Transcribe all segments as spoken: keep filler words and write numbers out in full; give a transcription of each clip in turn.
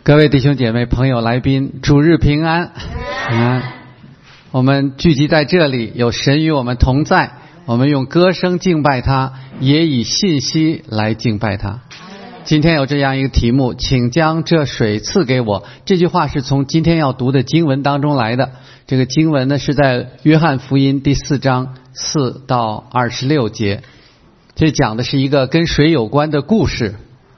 各位弟兄姐妹、朋友、来宾，主日平安！平安！我们聚集在这里，有神与我们同在。我们用歌声敬拜他，也以信息来敬拜他。今天有这样一个题目，请将这水赐给我。这句话是从今天要读的经文当中来的。这个经文呢是在约翰福音第四章四到二十六节。这讲的是一个跟水有关的故事。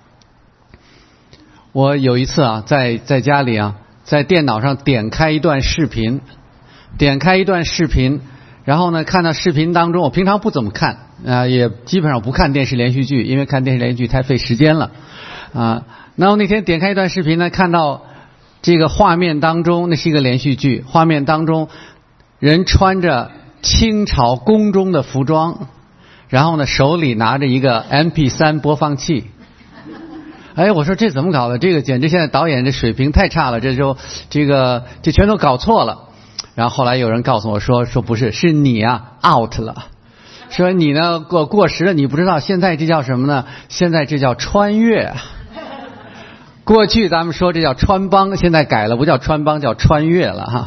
我有一次啊，在在家里啊，在电脑上点开一段视频，点开一段视频，然后呢，看到视频当中，我平常不怎么看啊、呃，也基本上不看电视连续剧，因为看电视连续剧太费时间了啊。然后那天点开一段视频呢，看到这个画面当中，那是一个连续剧，画面当中人穿着清朝宫中的服装，然后呢，手里拿着一个 M P 三 播放器。哎，我说这怎么搞的？这个简直现在导演这水平太差了，这就这个这全都搞错了。然后后来有人告诉我说说不是，是你啊 out 了，说你呢过过时了，你不知道现在这叫什么呢？现在这叫穿越。过去咱们说这叫穿帮，现在改了，不叫穿帮，叫穿越了哈。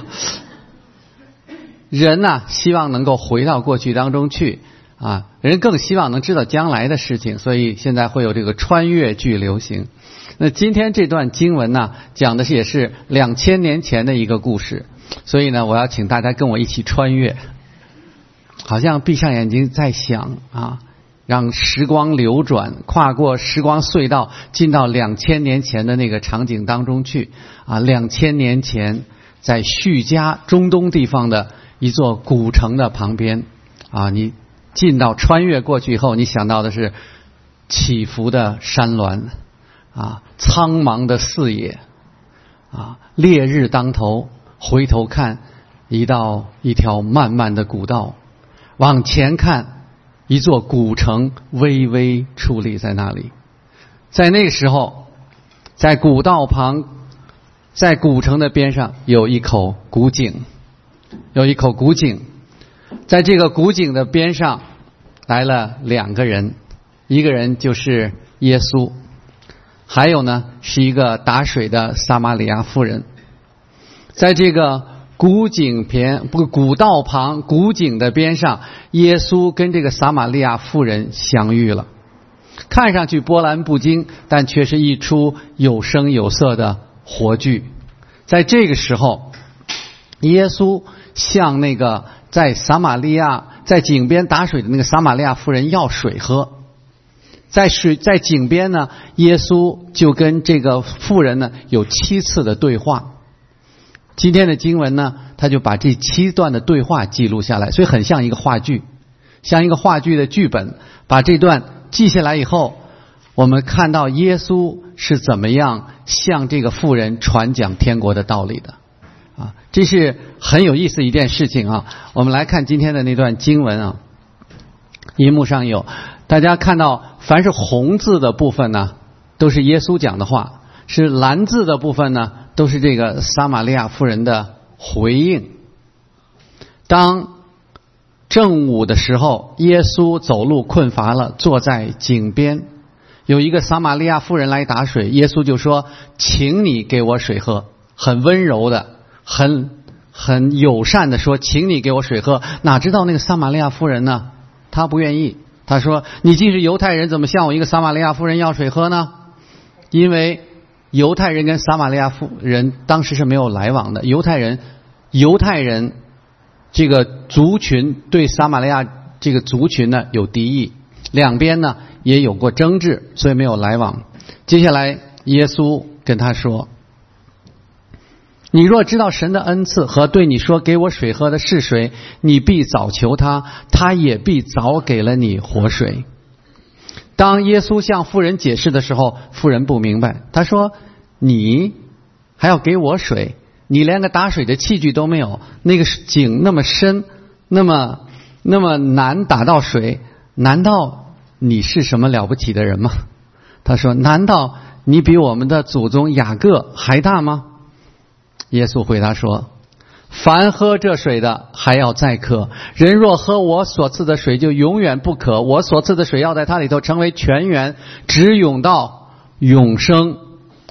人呢、啊，希望能够回到过去当中去。啊，人更希望能知道将来的事情，所以现在会有这个穿越剧流行。那今天这段经文呢，讲的是也是两千年前的一个故事，所以呢，我要请大家跟我一起穿越，好像闭上眼睛在想啊，让时光流转，跨过时光隧道，进到两千年前的那个场景当中去啊。两千年前，在叙加中东地方的一座古城的旁边啊，你进到穿越过去以后，你想到的是起伏的山峦啊，苍茫的四野啊，烈日当头，回头看一道一条漫漫的古道，往前看一座古城微微矗立在那里。在那个时候，在古道旁，在古城的边上有一口古井，有一口古井。在这个古井的边上来了两个人，一个人就是耶稣，还有呢是一个打水的撒玛利亚妇人。在这个古井边不古道旁古井的边上，耶稣跟这个撒玛利亚妇人相遇了。看上去波澜不惊，但却是一出有声有色的活剧。在这个时候，耶稣向那个在撒玛利亚在井边打水的那个撒玛利亚妇人要水喝。在水在井边呢，耶稣就跟这个妇人呢有七次的对话。今天的经文呢，他就把这七段的对话记录下来，所以很像一个话剧，像一个话剧的剧本。把这段记下来以后，我们看到耶稣是怎么样向这个妇人传讲天国的道理的。啊，这是很有意思一件事情啊！我们来看今天的那段经文啊，荧幕上有，大家看到凡是红字的部分呢，都是耶稣讲的话；是蓝字的部分呢，都是这个撒玛利亚妇人的回应。当正午的时候，耶稣走路困乏了，坐在井边，有一个撒玛利亚妇人来打水，耶稣就说：“请你给我水喝。”很温柔的。很很友善的说，请你给我水喝。哪知道那个撒玛利亚妇人呢，她不愿意。她说，你既是犹太人，怎么向我一个撒玛利亚妇人要水喝呢？因为犹太人跟撒玛利亚妇人当时是没有来往的。犹太人犹太人这个族群对撒玛利亚这个族群呢有敌意，两边呢也有过争执，所以没有来往。接下来耶稣跟他说，你若知道神的恩赐和对你说给我水喝的是谁，你必早求他，他也必早给了你活水。当耶稣向妇人解释的时候，妇人不明白，他说，你还要给我水？你连个打水的器具都没有，那个井那么深，那么那么难打到水，难道你是什么了不起的人吗？他说，难道你比我们的祖宗雅各还大吗？耶稣回答说，凡喝这水的还要再渴，人若喝我所赐的水就永远不渴，我所赐的水要在他里头成为泉源，直涌到永生。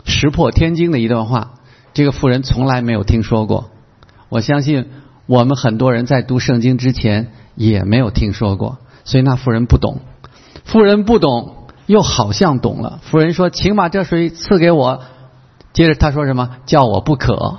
石破天惊的一段话，这个妇人从来没有听说过。我相信我们很多人在读圣经之前也没有听说过，所以那妇人不懂。妇人不懂又好像懂了。妇人说，请把这水赐给我。接着他说什么？叫我不渴。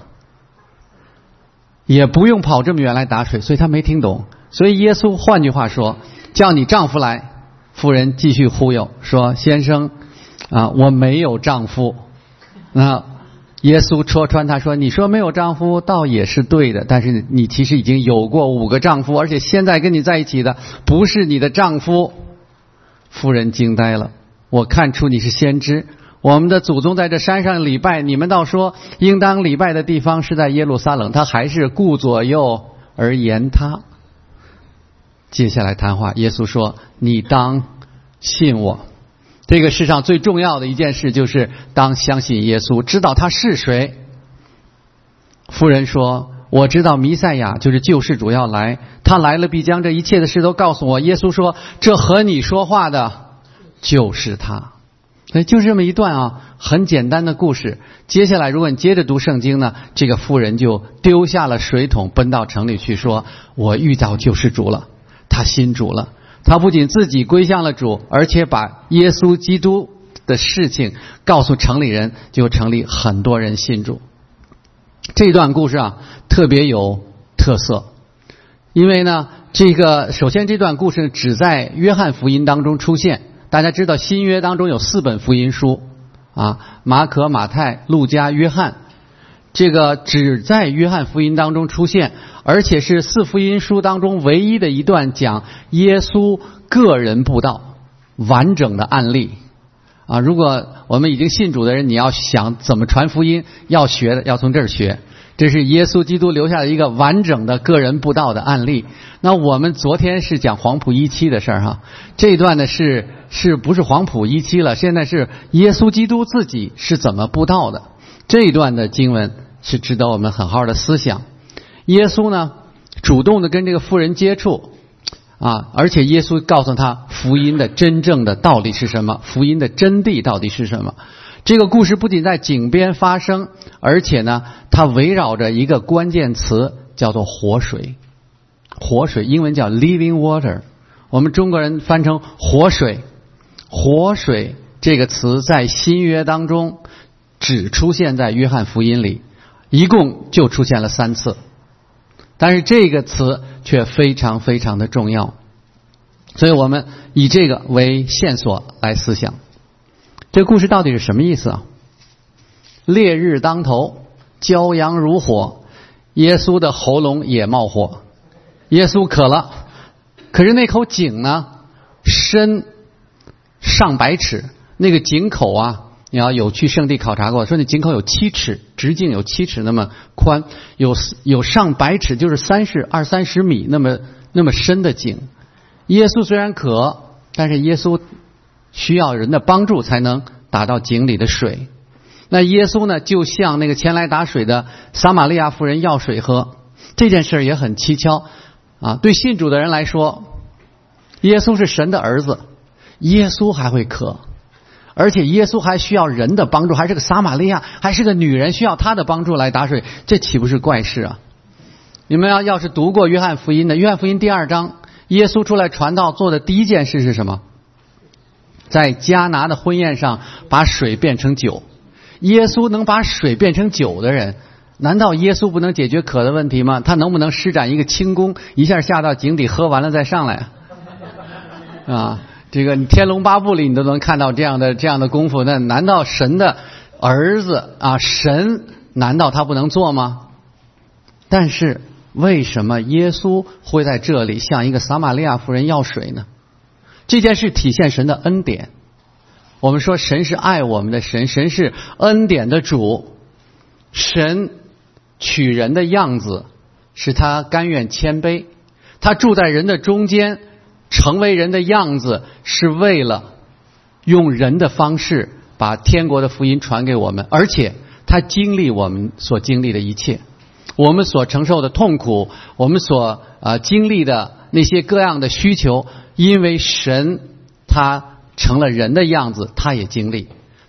也不用跑这么远来打水，所以他没听懂。所以耶稣换句话说，叫你丈夫来。妇人继续忽悠说，先生啊，我没有丈夫。那耶稣戳穿他说，你说没有丈夫倒也是对的，但是你其实已经有过五个丈夫，而且现在跟你在一起的不是你的丈夫。妇人惊呆了，我看出你是先知。我们的祖宗在这山上礼拜，你们倒说应当礼拜的地方是在耶路撒冷，他还是顾左右而言他。接下来谈话，耶稣说，你当信我。这个世上最重要的一件事就是当相信耶稣，知道他是谁。妇人说，我知道弥赛亚就是救世主要来，他来了必将这一切的事都告诉我。耶稣说，这和你说话的就是他。所以就是这么一段啊，很简单的故事。接下来如果你接着读圣经呢，这个妇人就丢下了水桶，奔到城里去说，我遇到救世主了，他信主了。他不仅自己归向了主，而且把耶稣基督的事情告诉城里人，就城里很多人信主。这段故事啊特别有特色，因为呢这个首先这段故事只在约翰福音当中出现。大家知道新约当中有四本福音书啊，马可、马太、路加、约翰，这个只在约翰福音当中出现，而且是四福音书当中唯一的一段讲耶稣个人布道完整的案例啊。如果我们已经信主的人，你要想怎么传福音，要学的要从这儿学。这是耶稣基督留下的一个完整的个人布道的案例。那我们昨天是讲黄埔一期的事儿哈，这一段呢是是不是黄埔一期了？现在是耶稣基督自己是怎么布道的。这一段的经文是值得我们很好的思想。耶稣呢主动的跟这个妇人接触啊，而且耶稣告诉他福音的真正的道理是什么，福音的真谛到底是什么。这个故事不仅在井边发生，而且呢它围绕着一个关键词叫做活水。活水英文叫 living water， 我们中国人翻成活水。活水这个词在新约当中只出现在约翰福音里，一共就出现了三次，但是这个词却非常非常的重要。所以我们以这个为线索来思想，这个故事到底是什么意思啊？烈日当头，骄阳如火，耶稣的喉咙也冒火，耶稣渴了，可是那口井呢深上百尺，那个井口啊，你要有去圣地考察过，说那井口有七尺，直径有七尺那么宽，有有上百尺，就是三十二三十米那么那么深的井。耶稣虽然渴，但是耶稣需要人的帮助才能打到井里的水。那耶稣呢就向那个前来打水的撒玛利亚妇人要水喝。这件事也很蹊跷啊，对信主的人来说，耶稣是神的儿子，耶稣还会渴，而且耶稣还需要人的帮助，还是个撒玛利亚，还是个女人，需要他的帮助来打水，这岂不是怪事啊？你们要要是读过约翰福音的，约翰福音第二章，耶稣出来传道做的第一件事是什么？在迦拿的婚宴上把水变成酒。耶稣能把水变成酒的人，难道耶稣不能解决渴的问题吗？他能不能施展一个轻功，一下下到井底喝完了再上来啊？这个天龙八部里你都能看到这样的这样的功夫，那难道神的儿子啊，神难道他不能做吗？但是为什么耶稣会在这里向一个撒玛利亚妇人要水呢？这件事体现神的恩典。我们说神是爱我们的神，神是恩典的主，神取人的样子，使他甘愿谦卑，他住在人的中间，成为人的样子，是为了用人的方式把天国的福音传给我们，而且他经历我们所经历的一切，我们所承受的痛苦，我们所呃经历的那些各样的需求，因为神他成了人的样子，他也经历。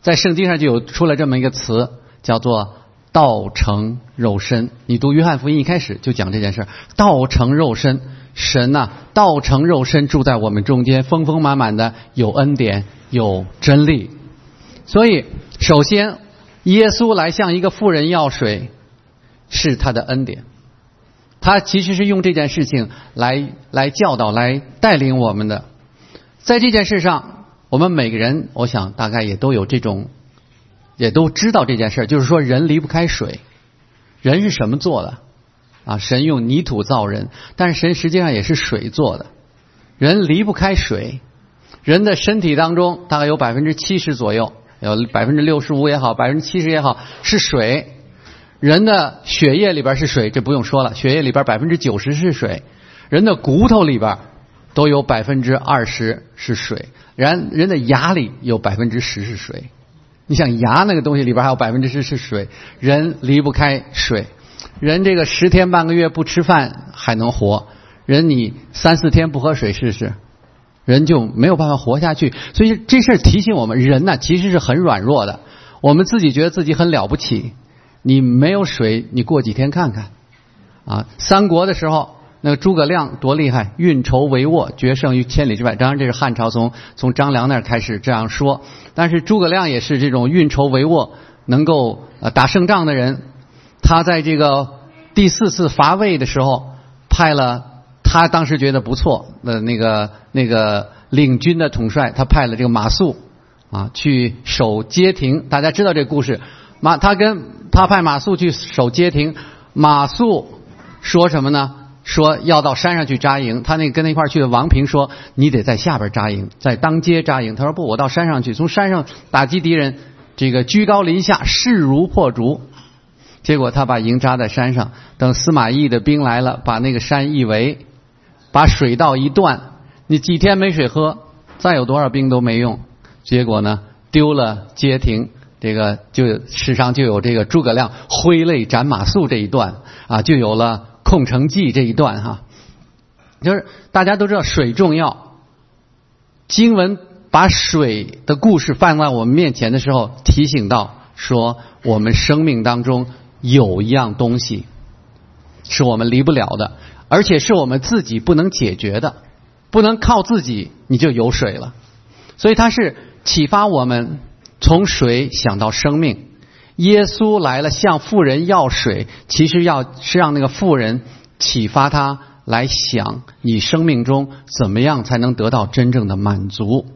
在圣经上就有出了这么一个词，叫做道成肉身。你读约翰福音一开始就讲这件事，道成肉身，神呐、啊，道成肉身住在我们中间，丰丰满满的有恩典，有真理。所以首先耶稣来向一个妇人要水，是他的恩典。他其实是用这件事情来来教导，来带领我们的。在这件事上，我们每个人我想大概也都有这种，也都知道这件事，就是说人离不开水。人是什么做的啊？神用泥土造人，但是神实际上也是水做的。人离不开水，人的身体当中大概有百分之七十左右，有百分之六十五也好，百分之七十也好，是水。人的血液里边是水，这不用说了，血液里边百分之九十是水。人的骨头里边都有百分之二十是水，人人的牙里有百分之十是水。你想牙那个东西里边还有百分之十是水，人离不开水。人这个十天半个月不吃饭还能活，人你三四天不喝水试试，人就没有办法活下去。所以这事儿提醒我们，人呢其实是很软弱的。我们自己觉得自己很了不起，你没有水，你过几天看看啊！三国的时候，那个诸葛亮多厉害，运筹帷幄，决胜于千里之外。当然，这是汉朝从从张良那儿开始这样说，但是诸葛亮也是这种运筹帷幄，能够呃打胜仗的人。他在这个第四次伐魏的时候，派了他当时觉得不错的那个那个领军的统帅，他派了这个马谡啊去守街亭。大家知道这个故事。马他跟他派马谡去守街亭，马谡说什么呢？说要到山上去扎营。他那个跟他一块去的王平说，你得在下边扎营，在当街扎营。他说不，我到山上去，从山上打击敌人，这个居高临下，势如破竹。结果他把营扎在山上，等司马懿的兵来了，把那个山一围，把水道一断，你几天没水喝，再有多少兵都没用。结果呢，丢了街亭。这个就史上就有这个诸葛亮挥泪斩马谡这一段啊，就有了空城计这一段哈、啊。就是大家都知道水重要，经文把水的故事放在我们面前的时候，提醒到说我们生命当中有一样东西是我们离不了的，而且是我们自己不能解决的，不能靠自己你就有水了。所以它是启发我们从水想到生命。耶稣来了向妇人要水，其实要是让那个妇人启发他来想你生命中怎么样才能得到真正的满足。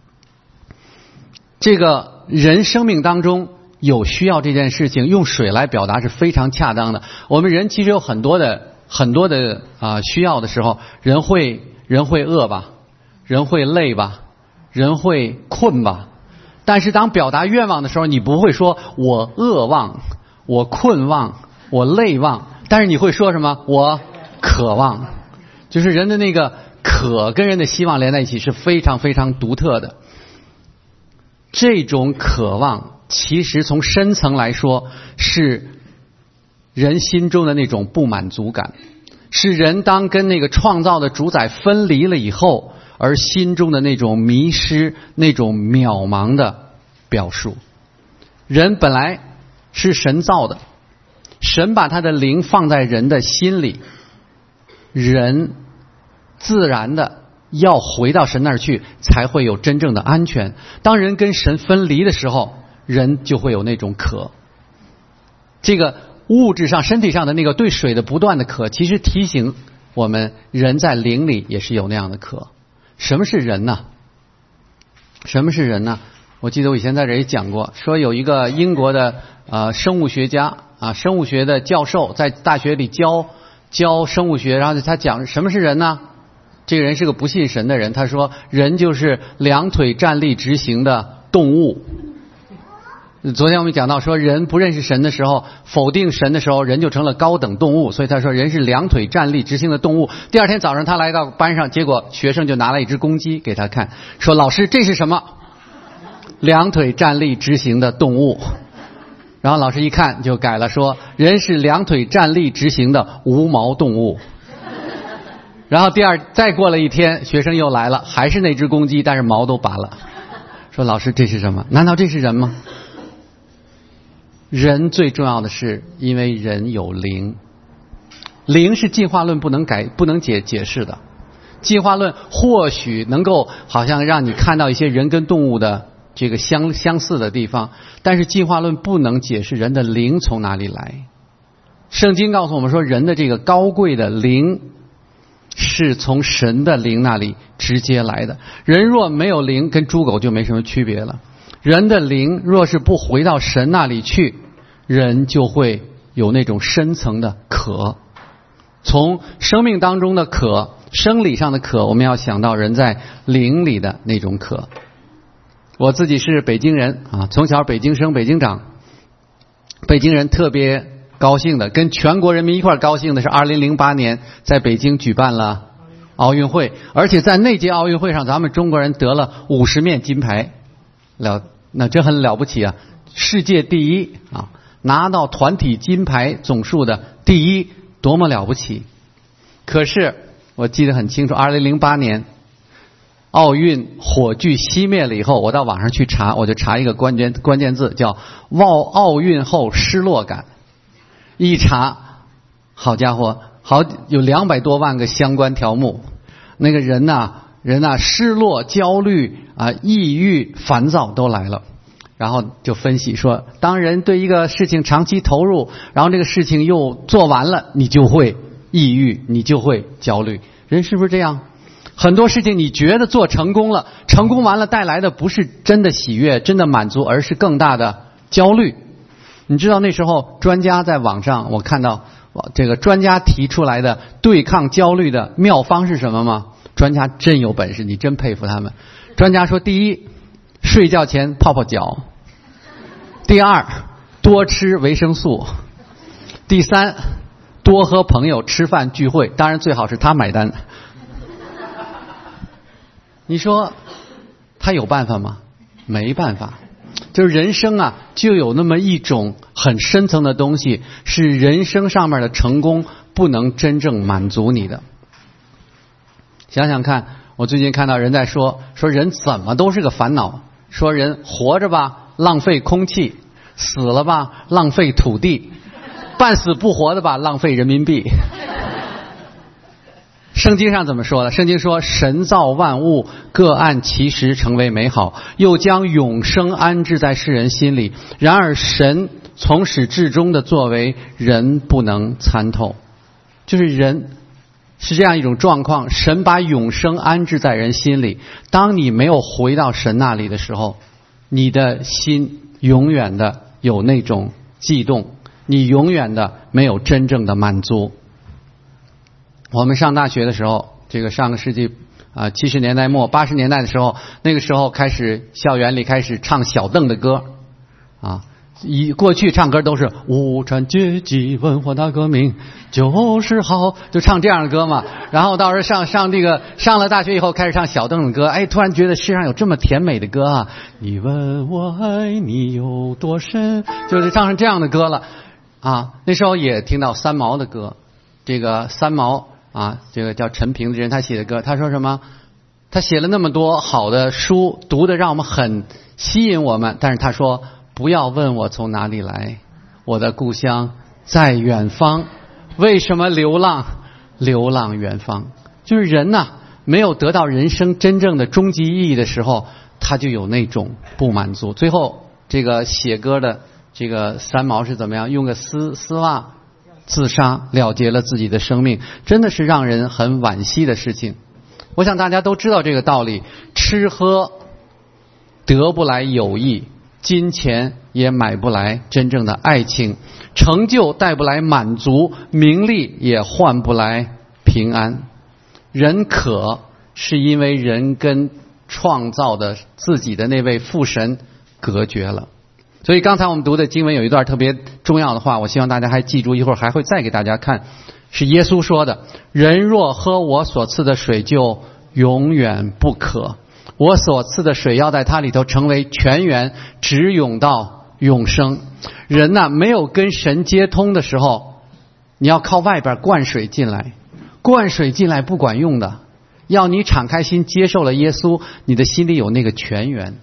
这个人生命当中有需要这件事情，用水来表达是非常恰当的。我们人其实有很多的很多的啊、呃、需要的时候，人会人会饿吧，人会累吧，人会困吧。但是当表达愿望的时候，你不会说我饿望，我困望，我累望，但是你会说什么？我渴望。就是人的那个渴跟人的希望连在一起是非常非常独特的。这种渴望其实从深层来说是人心中的那种不满足感，是人当跟那个创造的主宰分离了以后而心中的那种迷失，那种渺茫的表述。人本来是神造的，神把他的灵放在人的心里，人自然的要回到神那儿去，才会有真正的安全。当人跟神分离的时候，人就会有那种渴。这个物质上身体上的那个对水的不断的渴，其实提醒我们人在灵里也是有那样的渴。什么是人呢？什么是人呢？我记得我以前在这里讲过，说有一个英国的呃生物学家啊，生物学的教授在大学里教教生物学，然后他讲什么是人呢？这个人是个不信神的人，他说人就是两腿站立直行的动物。昨天我们讲到说人不认识神的时候，否定神的时候，人就成了高等动物，所以他说人是两腿站立直行的动物。第二天早上他来到班上，结果学生就拿了一只公鸡给他看，说老师这是什么？两腿站立直行的动物。然后老师一看就改了，说人是两腿站立直行的无毛动物。然后第二再过了一天，学生又来了，还是那只公鸡，但是毛都拔了。 说老师这是什么？难道这是人吗？人最重要的是，因为人有灵，灵是进化论不能改、不能解解释的。进化论或许能够好像让你看到一些人跟动物的这个相相似的地方，但是进化论不能解释人的灵从哪里来。圣经告诉我们说，人的这个高贵的灵是从神的灵那里直接来的。人若没有灵，跟猪狗就没什么区别了。人的灵若是不回到神那里去，人就会有那种深层的渴。从生命当中的渴，生理上的渴，我们要想到人在灵里的那种渴。我自己是北京人啊，从小北京生北京长。北京人特别高兴的，跟全国人民一块高兴的是二零零八年在北京举办了奥运会，而且在那届奥运会上，咱们中国人得了五十面金牌，了，那这很了不起啊！世界第一啊，拿到团体金牌总数的第一，多么了不起！可是我记得很清楚，二零零八年奥运火炬熄灭了以后，我到网上去查，我就查一个关键关键字，叫奥奥运后失落感。一查，好家伙，好有两百多万个相关条目。那个人呐、啊，人呐、啊，失落、焦虑啊、抑郁、烦躁都来了。然后就分析说，当人对一个事情长期投入，然后这个事情又做完了，你就会抑郁，你就会焦虑。人是不是这样？很多事情你觉得做成功了，成功完了带来的不是真的喜悦、真的满足，而是更大的焦虑。你知道那时候专家在网上，我看到这个专家提出来的对抗焦虑的妙方是什么吗？专家真有本事，你真佩服他们。专家说，第一，睡觉前泡泡脚；第二，多吃维生素；第三，多和朋友吃饭聚会，当然最好是他买单。你说他有办法吗？没办法。就是人生啊，就有那么一种很深层的东西，是人生上面的成功不能真正满足你的。想想看，我最近看到人在说，说人怎么都是个烦恼，说人活着吧浪费空气，死了吧浪费土地，半死不活的吧浪费人民币。圣经上怎么说的？圣经说，神造万物，各按其时成为美好，又将永生安置在世人心里。然而神从始至终的作为，人不能参透。就是人是这样一种状况，神把永生安置在人心里。当你没有回到神那里的时候，你的心永远的有那种悸动，你永远的没有真正的满足。我们上大学的时候，这个上个世纪啊七十年代末八十年代的时候，那个时候开始校园里开始唱小邓的歌啊，以过去唱歌都是无产阶级文化大革命就是好，就唱这样的歌嘛。然后到时候上上这个上了大学以后开始唱小邓的歌，哎，突然觉得世上有这么甜美的歌啊！你问我爱你有多深，就是唱上这样的歌了啊。那时候也听到三毛的歌，这个三毛。啊，这个叫陈平的人，他写的歌，他说什么？他写了那么多好的书，读的让我们很吸引我们，但是他说，不要问我从哪里来，我的故乡在远方。为什么流浪？流浪远方。就是人呐、啊，没有得到人生真正的终极意义的时候，他就有那种不满足。最后，这个写歌的这个三毛是怎么样？用个丝丝袜自杀了结了自己的生命，真的是让人很惋惜的事情。我想大家都知道这个道理，吃喝得不来友谊，金钱也买不来真正的爱情，成就带不来满足，名利也换不来平安。人渴是因为人跟创造的自己的那位父神隔绝了。所以刚才我们读的经文有一段特别重要的话，我希望大家还记住，一会儿还会再给大家看，是耶稣说的，人若喝我所赐的水就永远不渴，我所赐的水要在它里头成为泉源，直涌到永生。人呐、啊，没有跟神接通的时候，你要靠外边灌水进来，灌水进来不管用的，要你敞开心接受了耶稣，你的心里有那个泉源。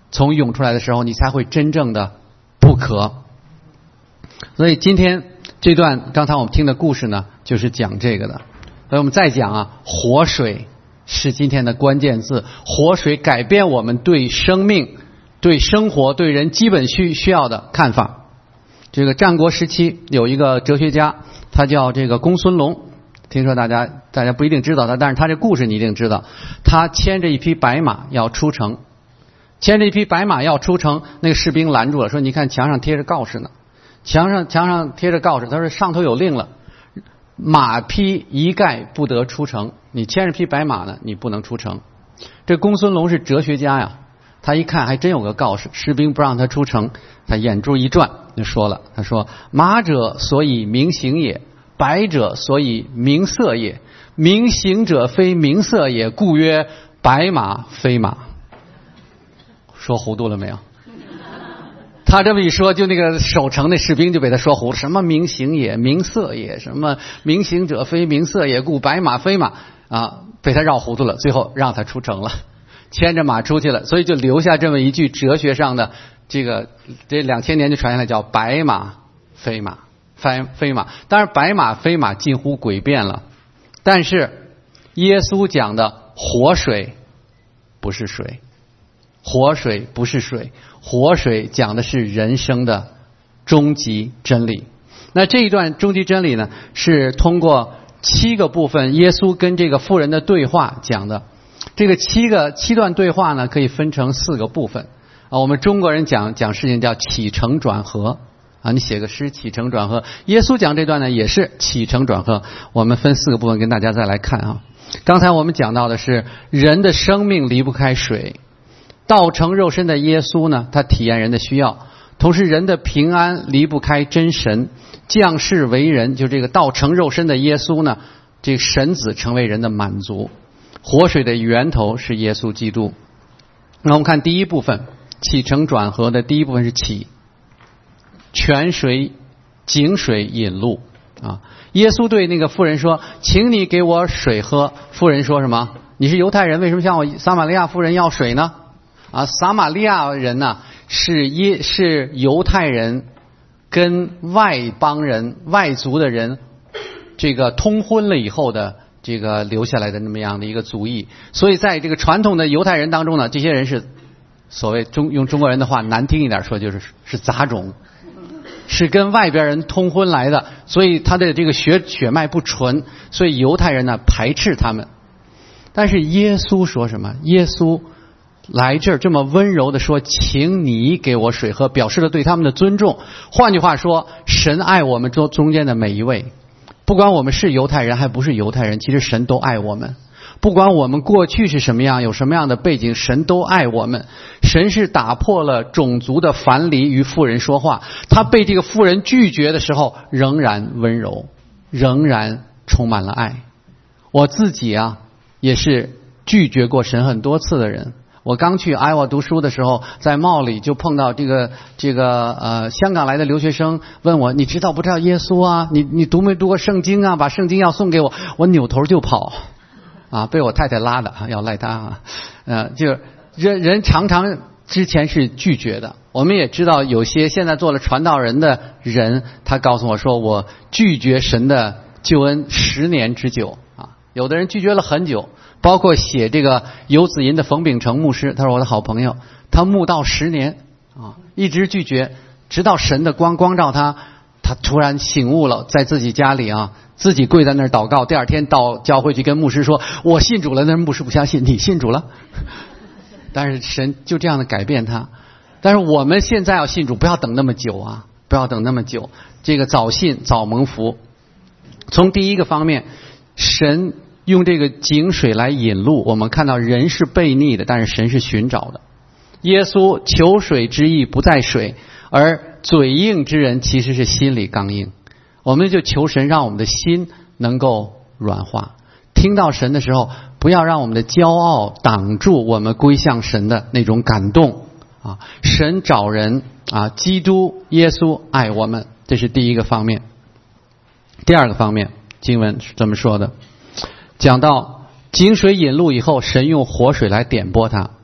从涌出来的时候，你才会真正的不渴。所以今天这段刚才我们听的故事呢，就是讲这个的。所以我们再讲啊，活水是今天的关键字。活水改变我们对生命、对生活、对人基本需需要的看法。这个战国时期有一个哲学家，他叫这个公孙龙，听说大家大家不一定知道他，但是他这故事你一定知道。他牵着一匹白马要出城，牵着一匹白马要出城，那个士兵拦住了，说：“你看墙上贴着告示呢，墙上墙上贴着告示，他说上头有令了，马匹一概不得出城，你牵着匹白马呢，你不能出城。”这公孙龙是哲学家呀，他一看还真有个告示，士兵不让他出城，他眼珠一转就说了，他说：“马者所以名行也，白者所以名色也，名行者非名色也，故曰白马非马。”说糊涂了没有？他这么一说，就那个守城那士兵就被他说糊了。什么名行也，名色也，什么名行者非名色也，故白马非马啊，被他绕糊涂了。最后让他出城了，牵着马出去了，所以就留下这么一句哲学上的这个，这两千年就传下来，叫白马非马，非非马。当然，白马非马近乎诡辩了，但是耶稣讲的活水不是水。活水不是水，活水讲的是人生的终极真理。那这一段终极真理呢，是通过七个部分耶稣跟这个妇人的对话讲的。这个七个七段对话呢，可以分成四个部分啊。我们中国人讲讲事情叫起承转合啊，你写个诗起承转合。耶稣讲这段呢，也是起承转合。我们分四个部分跟大家再来看啊。刚才我们讲到的是人的生命离不开水。道成肉身的耶稣呢，他体验人的需要，同时人的平安离不开真神，降世为人，就这个道成肉身的耶稣呢，这个神子成为人的满足。活水的源头是耶稣基督。那我们看第一部分，起承转合的第一部分是起，泉水井水引路啊。耶稣对那个妇人说：“请你给我水喝。”妇人说什么？你是犹太人，为什么向我撒玛利亚妇人要水呢？啊，撒玛利亚人呢，是耶是犹太人跟外邦人、外族的人这个通婚了以后的这个留下来的那么样的一个族裔。所以在这个传统的犹太人当中呢，这些人是所谓中用中国人的话难听一点说，就是是杂种，是跟外边人通婚来的，所以他的这个血血脉不纯，所以犹太人呢排斥他们。但是耶稣说什么？耶稣来这儿这么温柔的说：“请你给我水喝”，表示了对他们的尊重。换句话说，神爱我们中中间的每一位，不管我们是犹太人还不是犹太人，其实神都爱我们。不管我们过去是什么样，有什么样的背景，神都爱我们。神是打破了种族的藩篱，与妇人说话。他被这个妇人拒绝的时候，仍然温柔，仍然充满了爱。我自己啊，也是拒绝过神很多次的人。我刚去爱瓦读书的时候，在帽里就碰到这个这个呃香港来的留学生，问我：“你知道不知道耶稣啊？你你读没读过圣经啊？把圣经要送给我。”我扭头就跑，啊，被我太太拉的，要赖他啊。呃，就人人常常之前是拒绝的。我们也知道有些现在做了传道人的人，他告诉我说：“我拒绝神的救恩十年之久啊。”有的人拒绝了很久。包括写这个游子吟的冯秉成牧师，他是我的好朋友，他慕道十年啊，一直拒绝，直到神的光光照他，他突然醒悟了，在自己家里啊，自己跪在那儿祷告，第二天到教会去跟牧师说：“我信主了。”那牧师不相信，你信主了？但是神就这样的改变他。但是我们现在要信主，不要等那么久啊，不要等那么久，这个早信早蒙福。从第一个方面，神用这个井水来引路，我们看到人是悖逆的，但是神是寻找的。耶稣求水之意不在水，而嘴硬之人其实是心里刚硬。我们就求神让我们的心能够软化，听到神的时候，不要让我们的骄傲挡住我们归向神的那种感动啊！神找人啊，基督耶稣爱我们，这是第一个方面。第二个方面，经文是这么说的，讲到井水引路以后，神用活水来点拨它。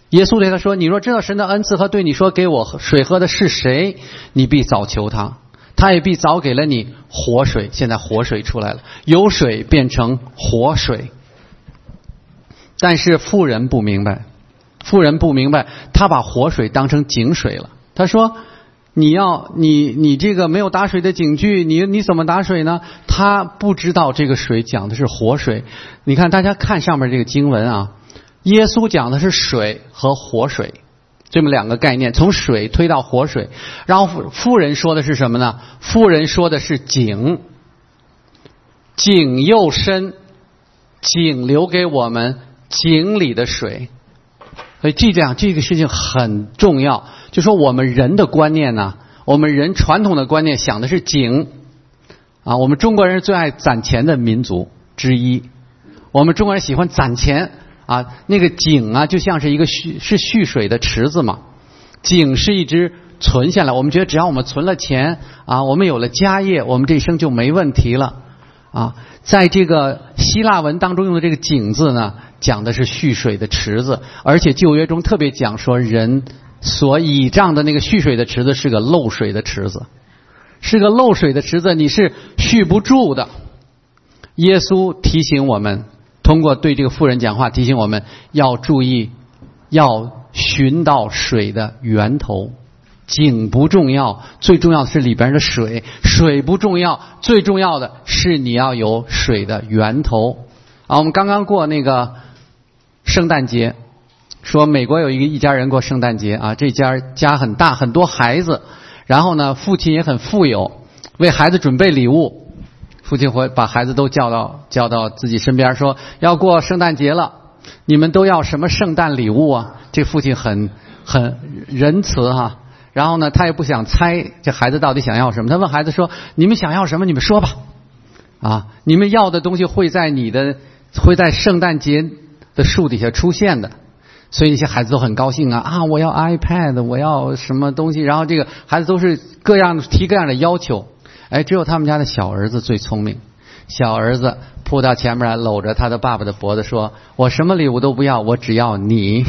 耶稣对他说，你若知道神的恩赐和对你说给我水喝的是谁，你必早求他，他也必早给了你活水。现在活水出来了，有水变成活水。但是妇人不明白，妇人不明白，他把活水当成井水了。他说，你要你你这个没有打水的井具，你你怎么打水呢？他不知道这个水讲的是活水。你看大家看上面这个经文啊，耶稣讲的是水和活水这么两个概念，从水推到活水。然后妇人说的是什么呢？妇人说的是井，井又深，井留给我们井里的水。所以这样这个事情很重要，就说我们人的观念呢，我们人传统的观念想的是井啊，我们中国人是最爱攒钱的民族之一，我们中国人喜欢攒钱啊，那个井啊就像是一个蓄是蓄水的池子嘛，井是一直存下来，我们觉得只要我们存了钱啊，我们有了家业，我们这一生就没问题了啊。在这个希腊文当中用的这个井字呢，讲的是蓄水的池子，而且旧约中特别讲说人所倚仗的那个蓄水的池子是个漏水的池子，是个漏水的池子，你是蓄不住的。耶稣提醒我们，通过对这个妇人讲话提醒我们要注意，要寻到水的源头。井不重要，最重要的是里边的水，水不重要，最重要的是你要有水的源头啊。我们刚刚过那个圣诞节，说美国有一个一家人过圣诞节啊，这家家很大，很多孩子，然后呢父亲也很富有，为孩子准备礼物，父亲会把孩子都叫到叫到自己身边，说要过圣诞节了，你们都要什么圣诞礼物啊？这父亲很很仁慈哈、啊，然后呢他也不想猜这孩子到底想要什么，他问孩子说，你们想要什么你们说吧啊，你们要的东西会在你的会在圣诞节的树底下出现的。所以那些孩子都很高兴啊啊！我要 iPad， 我要什么东西？然后这个孩子都是各样提各样的要求。哎，只有他们家的小儿子最聪明。小儿子扑到前面来，搂着他的爸爸的脖子说：“我什么礼物都不要，我只要你。”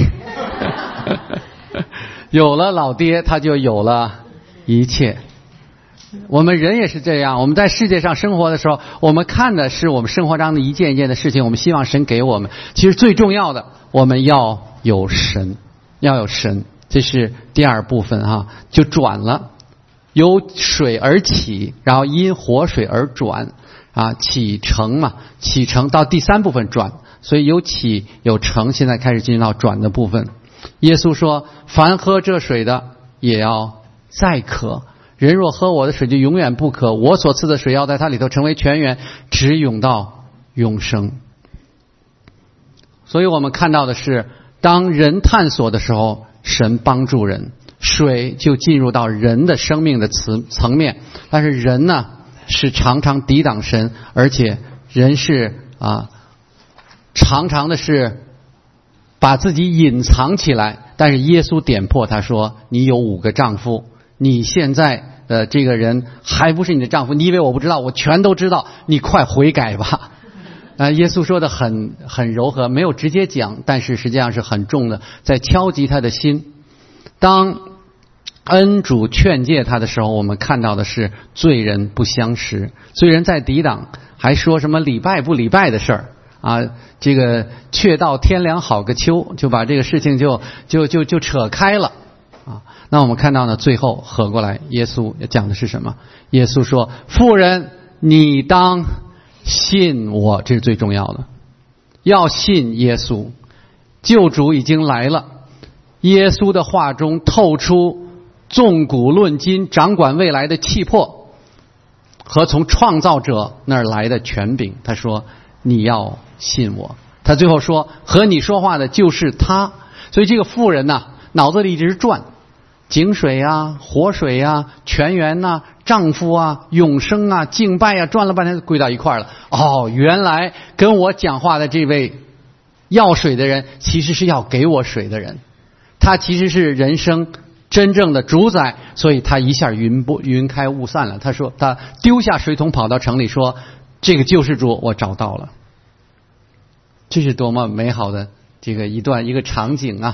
有了老爹，他就有了一切。我们人也是这样，我们在世界上生活的时候，我们看的是我们生活中的一件一件的事情，我们希望神给我们。其实最重要的，我们要有神，要有神，这是第二部分哈、啊，就转了，由水而起，然后因活水而转啊，起承嘛，起承到第三部分转，所以有起有承，现在开始进入到转的部分。耶稣说：“凡喝这水的，也要再渴。人若喝我的水，就永远不渴。我所赐的水要在它里头成为泉源，直涌到永生。”所以我们看到的是，当人探索的时候，神帮助人，水就进入到人的生命的层面。但是人呢，是常常抵挡神，而且人是啊，常常的是把自己隐藏起来。但是耶稣点破他说：“你有五个丈夫，你现在的这个人还不是你的丈夫，你以为我不知道？我全都知道，你快悔改吧。”啊，耶稣说的很很柔和，没有直接讲，但是实际上是很重的，在敲击他的心。当恩主劝诫他的时候，我们看到的是罪人不相识，罪人在抵挡，还说什么礼拜不礼拜的事儿啊，这个却道天凉好个秋，就把这个事情就就就就扯开了啊。那我们看到呢，最后合过来，耶稣讲的是什么？耶稣说：“妇人，你当信我。”这是最重要的，要信耶稣，救主已经来了。耶稣的话中透出纵古论今、掌管未来的气魄和从创造者那儿来的权柄。他说：“你要信我。”他最后说：“和你说话的就是他。”所以这个妇人呐，脑子里一直转井水啊、活水啊、泉源啊、丈夫啊、永生啊、敬拜啊，转了半天归到一块了。哦，原来跟我讲话的这位要水的人，其实是要给我水的人，他其实是人生真正的主宰。所以他一下云不云开雾散了。他说，他丢下水桶跑到城里说：“这个救世主我找到了。”这是多么美好的这个一段一个场景啊！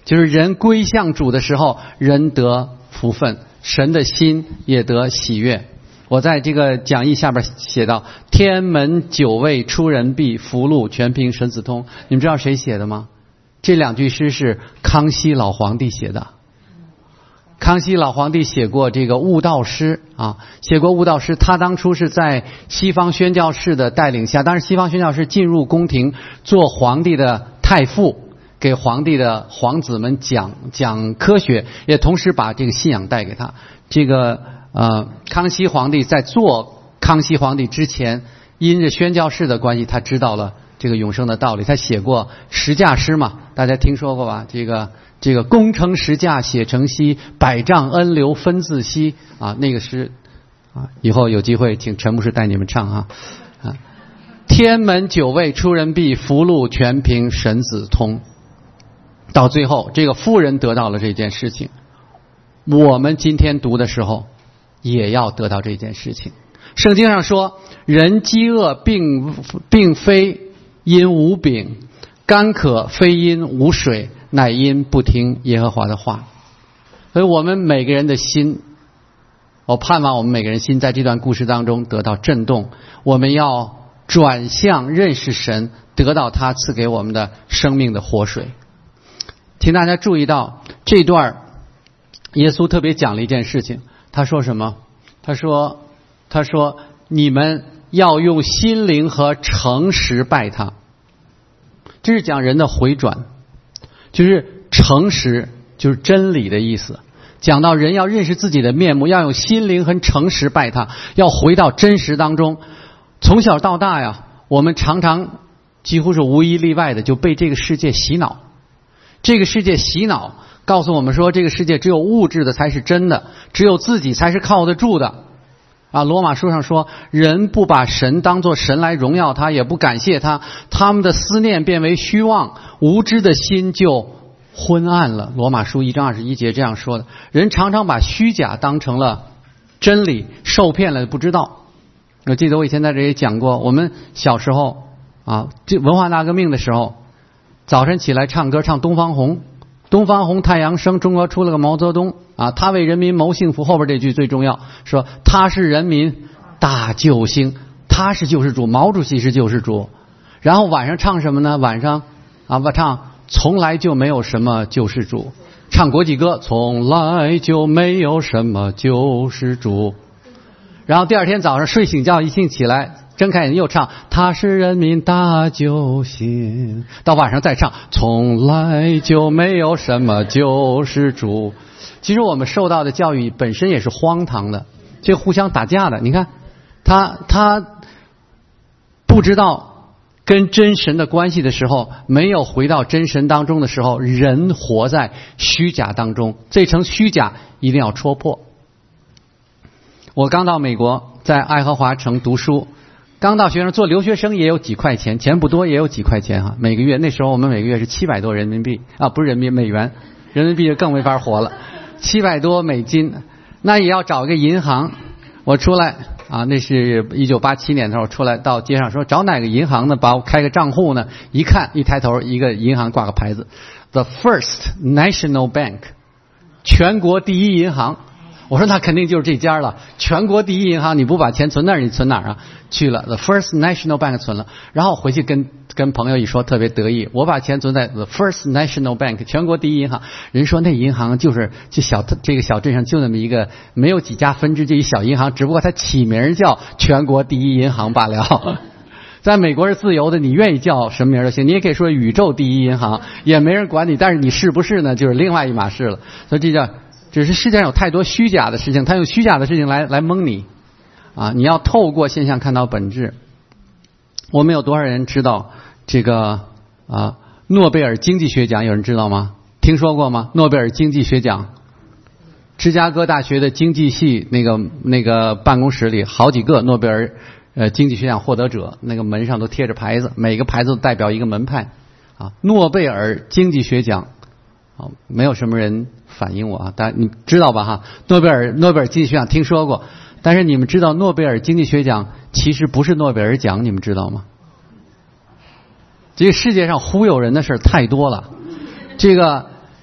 就是人归向主的时候，人得福分，神的心也得喜悦。我在这个讲义下边写到：天门九位出人壁，福禄全凭神子通。你们知道谁写的吗？这两句诗是康熙老皇帝写的。康熙老皇帝写过这个悟道诗啊，写过悟道诗。他当初是在西方宣教士的带领下，当时西方宣教士进入宫廷做皇帝的太傅，给皇帝的皇子们讲讲科学，也同时把这个信仰带给他。这个呃，康熙皇帝在做康熙皇帝之前，因着宣教士的关系，他知道了这个永生的道理。他写过十架诗嘛，大家听说过吧？这个这个功成十架写成诗，百丈恩流分自析啊，那个诗啊，以后有机会请陈牧师带你们唱啊啊！天门九位出人壁，福禄全凭神子通。到最后，这个妇人得到了这件事情，我们今天读的时候也要得到这件事情。圣经上说，人饥饿并并非因无饼，干渴非因无水，乃因不听耶和华的话。所以我们每个人的心，我盼望我们每个人心在这段故事当中得到震动。我们要转向认识神，得到他赐给我们的生命的活水。请大家注意到这段耶稣特别讲了一件事情，他说什么？他说他说你们要用心灵和诚实拜他。这是讲人的回转，就是诚实就是真理的意思。讲到人要认识自己的面目，要用心灵和诚实拜他，要回到真实当中。从小到大呀，我们常常几乎是无一例外的就被这个世界洗脑。这个世界洗脑告诉我们说，这个世界只有物质的才是真的，只有自己才是靠得住的啊。罗马书上说，人不把神当作神来荣耀他，也不感谢他，他们的思念变为虚妄，无知的心就昏暗了。罗马书一章二十一节这样说的。人常常把虚假当成了真理，受骗了不知道。我记得我以前在这里讲过，我们小时候啊，这文化大革命的时候，早晨起来唱歌，唱东方红，东方红太阳升，中国出了个毛泽东啊，他为人民谋幸福。后边这句最重要，说他是人民大救星，他是救世主，毛主席是救世主。然后晚上唱什么呢？晚上啊，不唱从来就没有什么救世主，唱国际歌，从来就没有什么救世主。然后第二天早上睡醒觉一醒起来，睁开眼又唱他是人民大救星。到晚上再唱从来就没有什么救世主。其实我们受到的教育本身也是荒唐的，这互相打架的。你看他他不知道跟真神的关系的时候，没有回到真神当中的时候，人活在虚假当中，这层虚假一定要戳破。我刚到美国，在爱荷华城读书，刚到学生做留学生也有几块钱，钱不多也有几块钱哈，每个月那时候我们每个月是七百多人民币啊，不是人民美元，人民币就更没法活了，七百多美金，那也要找一个银行。我出来啊，那是一九八七年的时候出来到街上说找哪个银行呢，把我开个账户呢？一看一抬头，一个银行挂个牌子 ，The First National Bank， 全国第一银行。我说那肯定就是这家了，全国第一银行，你不把钱存那儿，你存哪儿啊？去了 The First National Bank 存了，然后回去跟跟朋友一说，特别得意，我把钱存在 The First National Bank 全国第一银行。人说那银行就是就小这个小镇上就那么一个，没有几家分支，这一小银行，只不过它起名叫全国第一银行罢了。在美国是自由的，你愿意叫什么名都行，你也可以说宇宙第一银行，也没人管你，但是你是不是呢，就是另外一码事了。所以这叫只是世界上有太多虚假的事情，他用虚假的事情来来蒙你啊！你要透过现象看到本质。我们有多少人知道这个啊？诺贝尔经济学奖有人知道吗？听说过吗？诺贝尔经济学奖，芝加哥大学的经济系那个那个办公室里好几个诺贝尔呃经济学奖获得者，那个门上都贴着牌子，每个牌子都代表一个门派啊。诺贝尔经济学奖。好，没有什么人反映我啊，大家你知道吧哈？诺贝尔诺贝尔经济学奖听说过，但是你们知道诺贝尔经济学奖其实不是诺贝尔奖，你们知道吗？这个世界上忽悠人的事太多了。这个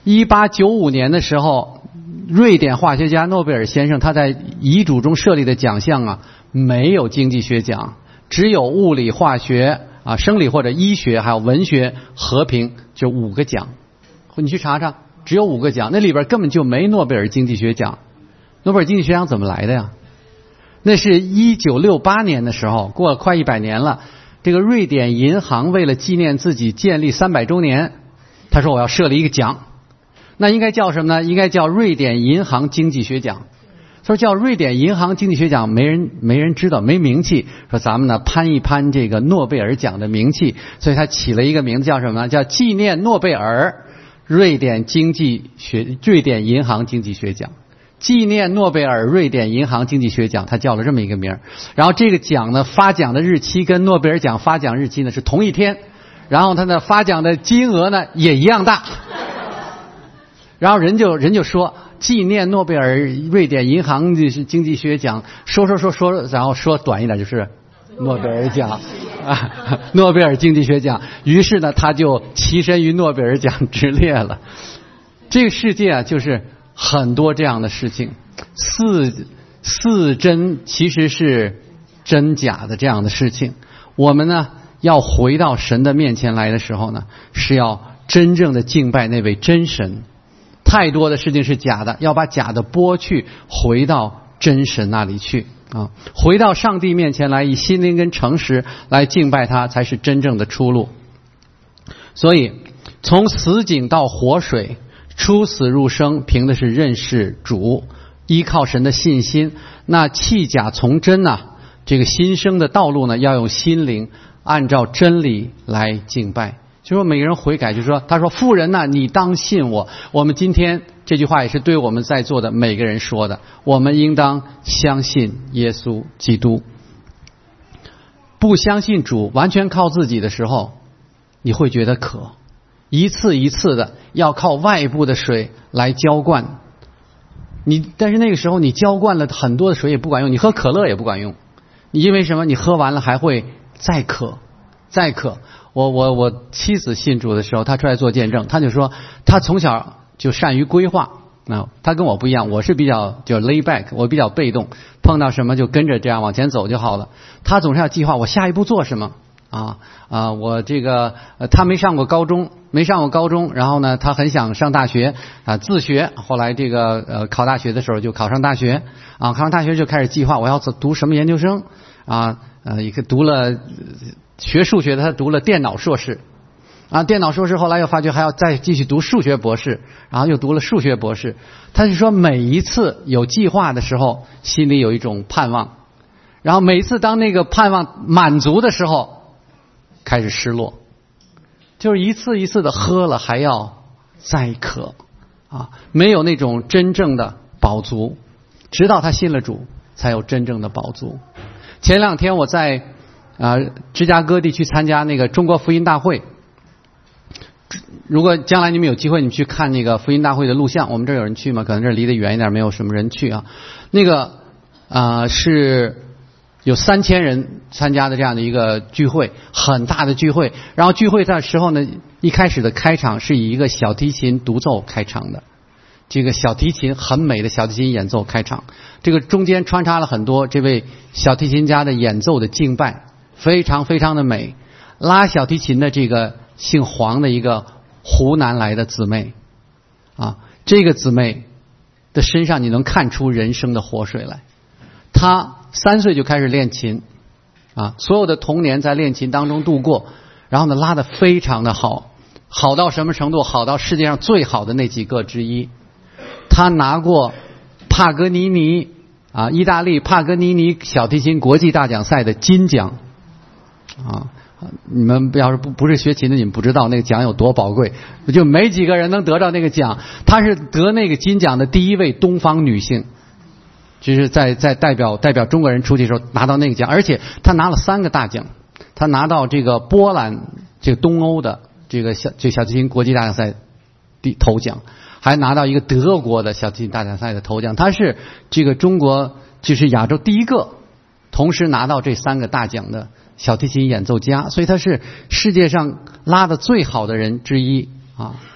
一八九五年的时候，瑞典化学家诺贝尔先生他在遗嘱中设立的奖项啊，没有经济学奖，只有物理、化学啊、生理或者医学，还有文学、和平，就五个奖。你去查查，只有五个奖，那里边根本就没诺贝尔经济学奖。诺贝尔经济学奖怎么来的呀？那是一九六八年的时候，过了快一百年了。这个瑞典银行为了纪念自己建立三百周年，他说我要设立一个奖，那应该叫什么呢？应该叫瑞典银行经济学奖。他说叫瑞典银行经济学奖，没人没人知道，没名气。说咱们呢攀一攀这个诺贝尔奖的名气，所以他起了一个名字叫什么呢？叫纪念诺贝尔瑞典经济学瑞典银行经济学奖。纪念诺贝尔瑞典银行经济学奖，他叫了这么一个名。然后这个奖呢，发奖的日期跟诺贝尔奖发奖日期呢是同一天，然后他的发奖的金额呢也一样大。然后人就人就说纪念诺贝尔瑞典银行经济学奖，说说说说，然后说短一点就是诺贝尔奖啊，诺贝尔经济学奖。于是呢，他就跻身于诺贝尔奖之列了。这个世界啊，就是很多这样的事情，似似真其实是真假的这样的事情。我们呢要回到神的面前来的时候呢，是要真正的敬拜那位真神。太多的事情是假的，要把假的剥去，回到真神那里去啊，回到上帝面前来，以心灵跟诚实来敬拜他，才是真正的出路。所以从死井到活水，出死入生，凭的是认识主，依靠神的信心。那弃假从真呢、啊，这个新生的道路呢，要用心灵按照真理来敬拜。就说每个人悔改，就说他说妇人呐、啊，你当信我。我们今天这句话也是对我们在座的每个人说的，我们应当相信耶稣基督。不相信主，完全靠自己的时候，你会觉得渴，一次一次的要靠外部的水来浇灌你，但是那个时候你浇灌了很多的水也不管用，你喝可乐也不管用。你因为什么？你喝完了还会再渴再渴。我我我妻子信主的时候，她出来做见证，她就说她从小就善于规划啊，她跟我不一样，我是比较就 lay back， 我比较被动，碰到什么就跟着这样往前走就好了。她总是要计划我下一步做什么啊啊！我这个呃，她没上过高中，没上过高中，然后呢，她很想上大学啊，自学。后来这个呃考大学的时候就考上大学啊，考上大学就开始计划我要读什么研究生啊呃，一个读了。学数学的他读了电脑硕士啊，电脑硕士后来又发觉还要再继续读数学博士，然后又读了数学博士。他是说每一次有计划的时候心里有一种盼望，然后每一次当那个盼望满足的时候开始失落，就是一次一次的喝了还要再渴啊，没有那种真正的饱足，直到他信了主才有真正的饱足。前两天我在啊，芝加哥地区参加那个中国福音大会。如果将来你们有机会，你们去看那个福音大会的录像。我们这儿有人去吗？可能这儿离得远一点，没有什么人去啊。那个啊、呃、是有三千人参加的这样的一个聚会，很大的聚会。然后聚会的时候呢，一开始的开场是以一个小提琴独奏开场的。这个小提琴很美的小提琴演奏开场，这个中间穿插了很多这位小提琴家的演奏的敬拜。非常非常的美。拉小提琴的这个姓黄的一个湖南来的姊妹啊，这个姊妹的身上你能看出人生的活水来。她三岁就开始练琴啊，所有的童年在练琴当中度过，然后呢拉得非常的好，好到什么程度？好到世界上最好的那几个之一。她拿过帕格尼尼啊，意大利帕格尼尼小提琴国际大奖赛的金奖。啊，你们要是不不是学琴的，你们不知道那个奖有多宝贵，就没几个人能得到那个奖。她是得那个金奖的第一位东方女性，就是在在代表代表中国人出去的时候拿到那个奖，而且她拿了三个大奖。她拿到这个波兰这个东欧的这个小这小提琴国际大奖赛第头奖，还拿到一个德国的小提琴大奖赛的头奖。她是这个中国就是亚洲第一个同时拿到这三个大奖的小提琴演奏家，所以他是世界上拉的最好的人之一啊。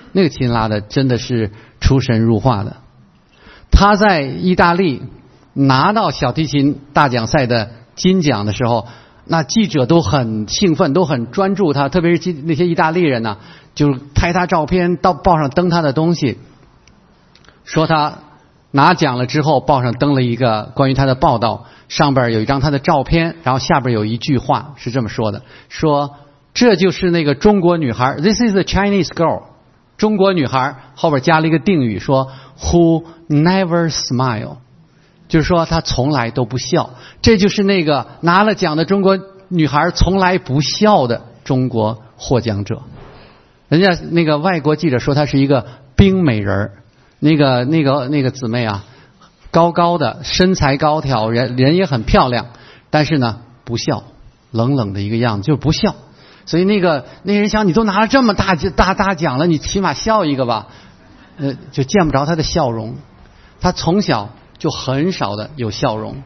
那个琴拉的真的是出神入化的。他在意大利拿到小提琴大奖赛的金奖的时候，那记者都很兴奋，都很专注他，特别是那些意大利人呢、啊，就拍他照片，到报上登他的东西，说他拿奖了之后，报上登了一个关于他的报道，上边有一张他的照片，然后下边有一句话是这么说的，说这就是那个中国女孩 ，This is a Chinese girl， 中国女孩，后边加了一个定语说 Who never smile， 就是说她从来都不笑，这就是那个拿了奖的中国女孩从来不笑的中国获奖者。人家那个外国记者说她是一个冰美人，那个那个那个姊妹啊，高高的，身材高挑，人人也很漂亮，但是呢不笑，冷冷的一个样子，就是不笑。所以那个那人想，你都拿了这么大大大奖了，你起码笑一个吧，呃，就见不着他的笑容。他从小就很少的有笑容。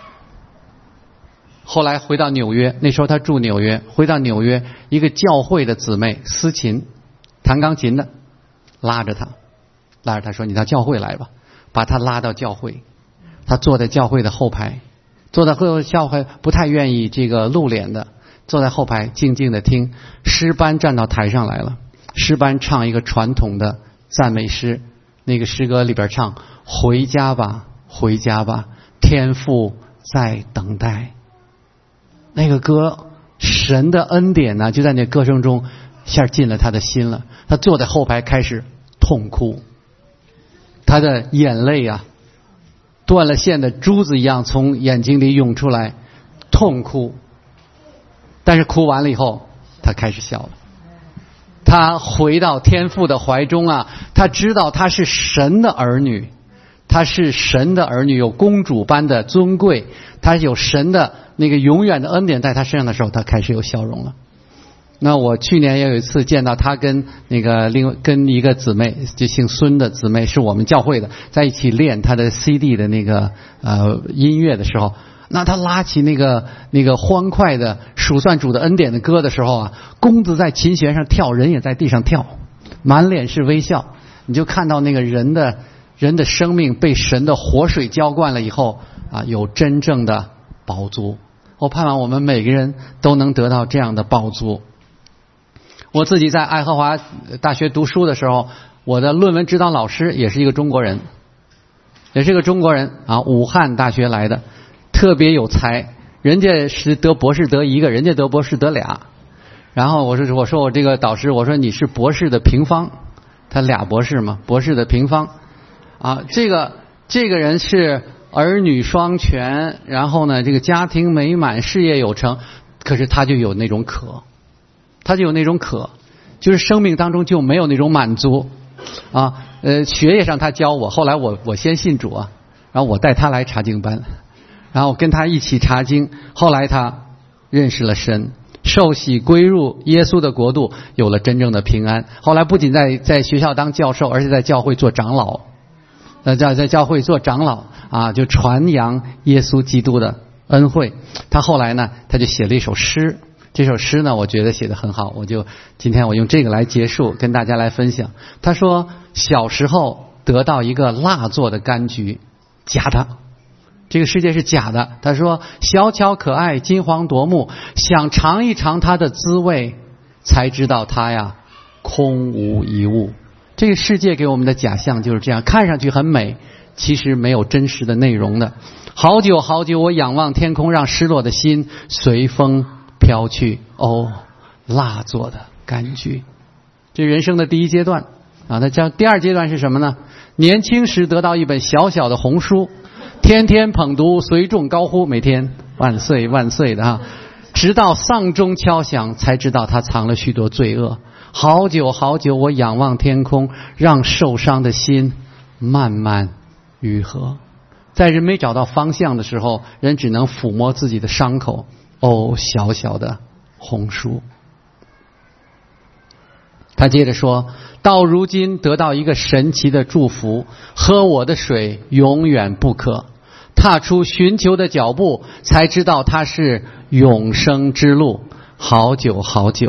后来回到纽约，那时候他住纽约，回到纽约，一个教会的姊妹司琴，弹钢琴的，拉着他，拉着他说：“你到教会来吧。”把他拉到教会，他坐在教会的后排，坐在后教会不太愿意这个露脸的。坐在后排静静的听，诗班站到台上来了，诗班唱一个传统的赞美诗，那个诗歌里边唱回家吧回家吧，天父在等待。那个歌神的恩典呢、啊、就在那歌声中一下进了他的心了。他坐在后排开始痛哭，他的眼泪啊断了线的珠子一样从眼睛里涌出来，痛哭。但是哭完了以后，他开始笑了。他回到天父的怀中啊，他知道他是神的儿女，他是神的儿女，有公主般的尊贵，他有神的那个永远的恩典在他身上的时候，他开始有笑容了。那我去年也有一次见到他跟那个另跟一个姊妹，就姓孙的姊妹，是我们教会的，在一起练他的 C D 的那个呃音乐的时候。那他拉起那个那个欢快的数算主的恩典的歌的时候啊，弓子在琴弦上跳，人也在地上跳，满脸是微笑。你就看到那个人的人的生命被神的活水浇灌了以后啊，有真正的饱足。我盼望我们每个人都能得到这样的饱足。我自己在爱荷华大学读书的时候，我的论文指导老师也是一个中国人，也是一个中国人啊，武汉大学来的。特别有才，人家是得博士得一个，人家得博士得俩。然后我说我说我这个导师，我说你是博士的平方，他俩博士嘛，博士的平方啊。这个这个人是儿女双全，然后呢这个家庭美满，事业有成，可是他就有那种渴，他就有那种渴，就是生命当中就没有那种满足啊。呃，学业上他教我，后来我我先信主啊，然后我带他来查经班。然后跟他一起查经，后来他认识了神，受洗归入耶稣的国度，有了真正的平安。后来不仅在在学校当教授，而且在教会做长老，呃，在在教会做长老啊，就传扬耶稣基督的恩惠。他后来呢，他就写了一首诗，这首诗呢，我觉得写得很好，我就今天我用这个来结束，跟大家来分享。他说，小时候得到一个蜡做的柑橘，假的。这个世界是假的。他说小巧可爱，金黄夺目，想尝一尝它的滋味，才知道它呀空无一物。这个世界给我们的假象就是这样，看上去很美，其实没有真实的内容的。好久好久我仰望天空，让失落的心随风飘去。哦，蜡做的柑橘。这人生的第一阶段啊，那叫第二阶段是什么呢？年轻时得到一本小小的红书，天天捧读，随众高呼，每天万岁万岁的哈，直到丧钟敲响，才知道他藏了许多罪恶。好久好久我仰望天空，让受伤的心慢慢愈合。在人没找到方向的时候，人只能抚摸自己的伤口。哦，小小的红书。他接着说，到如今得到一个神奇的祝福，喝我的水永远不渴，踏出寻求的脚步，才知道它是永生之路。好久好久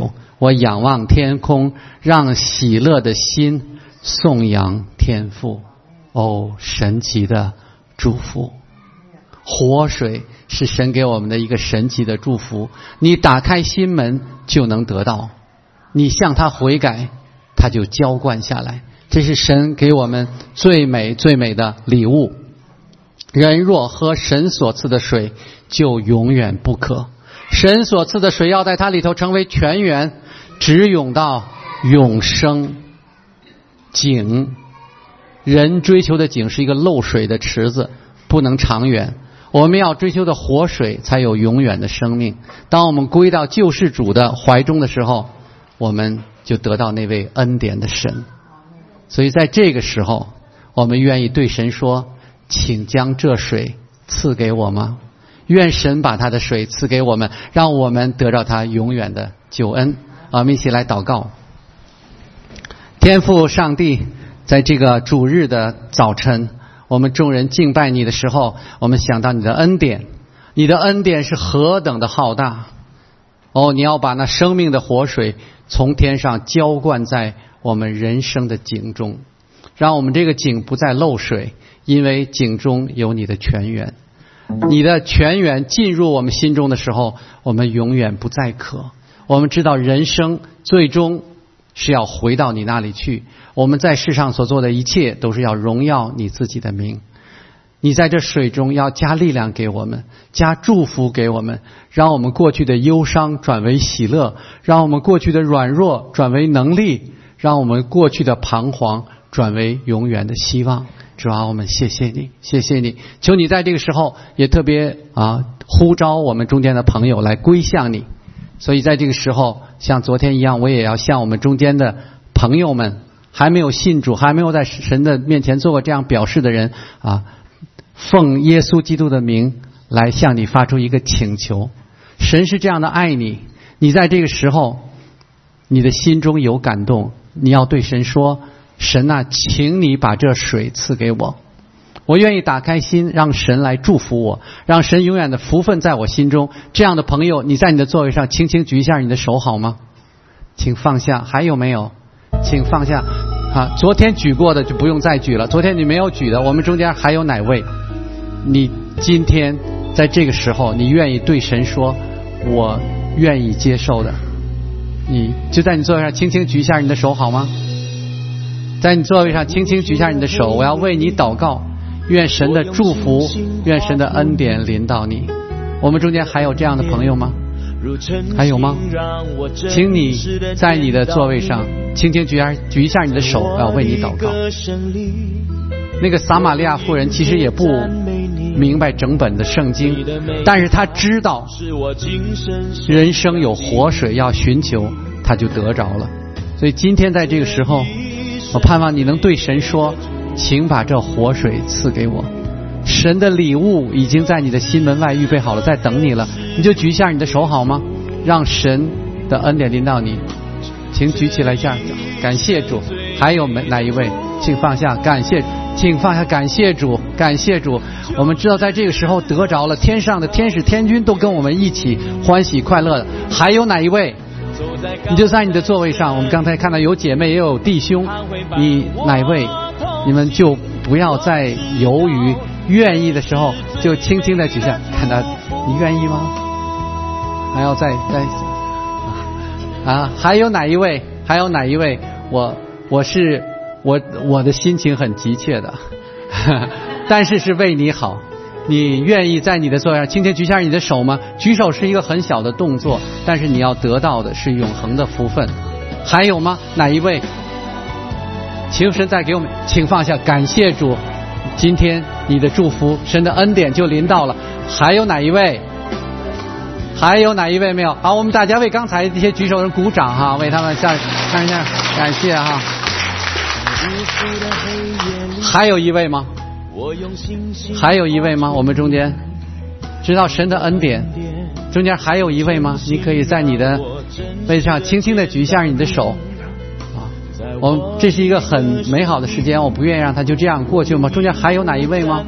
我仰望天空，让喜乐的心颂扬天父。哦，神奇的祝福！活水是神给我们的一个神奇的祝福，你打开心门就能得到，你向他悔改，他就浇灌下来。这是神给我们最美最美的礼物。人若喝神所赐的水，就永远不渴。神所赐的水要在它里头成为泉源，直涌到永生。井，人追求的井是一个漏水的池子，不能长远。我们要追求的活水才有永远的生命。当我们归到救世主的怀中的时候，我们就得到那位恩典的神。所以在这个时候，我们愿意对神说，请将这水赐给我吗？愿神把他的水赐给我们，让我们得到他永远的救恩。我们一起来祷告。天父上帝，在这个主日的早晨，我们众人敬拜你的时候，我们想到你的恩典，你的恩典是何等的浩大。哦，你要把那生命的活水从天上浇灌在我们人生的井中，让我们这个井不再漏水，因为井中有你的泉源。你的泉源进入我们心中的时候，我们永远不再渴。我们知道人生最终是要回到你那里去，我们在世上所做的一切都是要荣耀你自己的名。你在这水中要加力量给我们，加祝福给我们，让我们过去的忧伤转为喜乐，让我们过去的软弱转为能力，让我们过去的彷徨转为永远的希望。主啊，我们谢谢你，谢谢你，求你在这个时候也特别啊呼召我们中间的朋友来归向你。所以在这个时候，像昨天一样，我也要向我们中间的朋友们，还没有信主，还没有在神的面前做过这样表示的人啊，奉耶稣基督的名来向你发出一个请求。神是这样的爱你，你在这个时候你的心中有感动，你要对神说，神啊，请你把这水赐给我，我愿意打开心，让神来祝福我，让神永远的福分在我心中。这样的朋友，你在你的座位上轻轻举一下你的手好吗？请放下。还有没有？请放下啊！昨天举过的就不用再举了，昨天你没有举的，我们中间还有哪位？你今天在这个时候，你愿意对神说，我愿意接受的，你就在你座位上轻轻举一下你的手好吗？在你座位上轻轻举一下你的手，我要为你祷告，愿神的祝福，愿神的恩典临到你。我们中间还有这样的朋友吗？还有吗？请你在你的座位上轻轻举一下举一下你的手，我要为你祷告。那个撒玛利亚妇人其实也不明白整本的圣经，但是他知道人生有活水要寻求，他就得着了。所以今天在这个时候，我盼望你能对神说，请把这活水赐给我。神的礼物已经在你的心门外预备好了，在等你了，你就举一下你的手好吗？让神的恩典临到你。请举起来一下，感谢主。还有哪一位？请放下，感谢，请放下，感谢主，感谢主。我们知道在这个时候得着了，天上的天使天军都跟我们一起欢喜快乐的。还有哪一位？你就在你的座位上，我们刚才看到有姐妹也有弟兄，你哪一位？你们就不要再犹豫，愿意的时候就轻轻的举下，看到你愿意吗？还要再再啊？还有哪一位？还有哪一位？我我是我我的心情很急切的，但是是为你好。你愿意在你的座位上轻轻举下你的手吗？举手是一个很小的动作，但是你要得到的是永恒的福分。还有吗？哪一位？请神再给我们，请放下，感谢主，今天你的祝福，神的恩典就临到了。还有哪一位？还有哪一位没有？好，我们大家为刚才这些举手的人鼓掌哈，为他们下看一下，感谢哈。还有一位吗？还有一位吗？我们中间知道神的恩典，中间还有一位吗？你可以在你的位置上轻轻的举一下你的手啊！我们这是一个很美好的时间，我不愿意让它就这样过去吗？中间还有哪一位吗？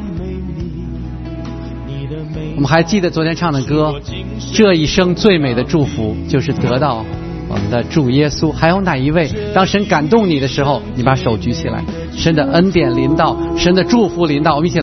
我们还记得昨天唱的歌，这一生最美的祝福就是得到我们的主耶稣。还有哪一位？当神感动你的时候，你把手举起来，神的恩典临到，神的祝福临到，我们一起